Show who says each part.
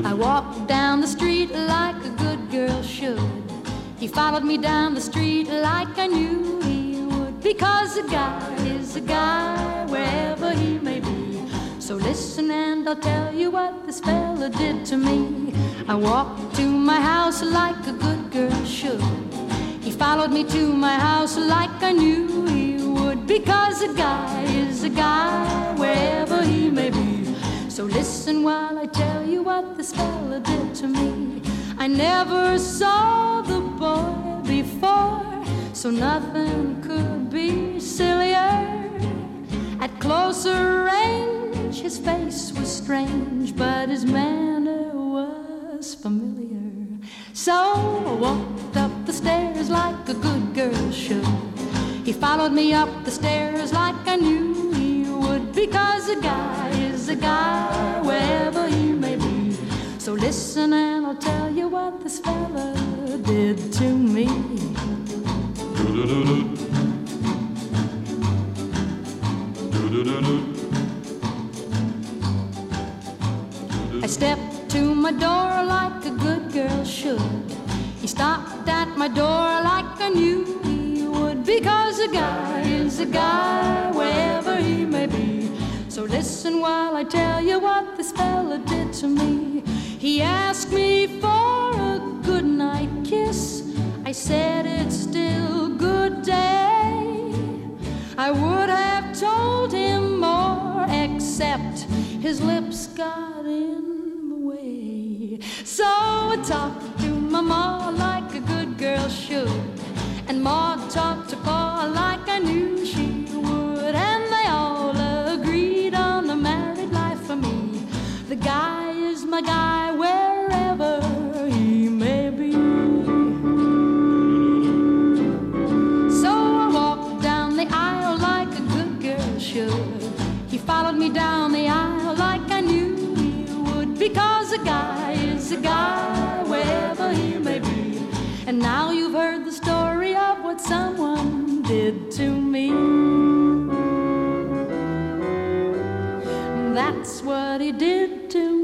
Speaker 1: I walked down the street like a good girl should. He followed me down the street like I knew he would, because a guy is a guy wherever he may be. So listen and I'll tell you what this fella did to me. I walked to my house like a good girl should. He followed me to my house like I knew he would, because a guy is a guy wherever he may be. So listen while I tell you what this fella did to me. I never saw the boy before, so nothing could be sillier. At closer range, his face was strange, but his manner was familiar. So I walked up the stairs like a good girl should. He followed me up the stairs like I knew he would, because a guy is a guy wherever he may be. So listen and I'll tell you what this fella did to me. I stepped to my door like a good girl should. He stopped at my door like I knew he would, because a guy is a guy wherever he may be. So listen while I tell you what this fella did to me. He asked me for a goodnight kiss. I said it's still good day. I would have told him more, except his lips got in the way. So I talked to my ma like a good girl should, and ma talked to pa like I knew she would, and they all agreed on a married life for me. The guy is my guy wherever he may be. So I walked down the aisle like a good girl should. He followed me down the aisle like I knew he would, because a guy is a guy wherever he may be. And now you've heard the story of what someone did to me. That's what he did to me.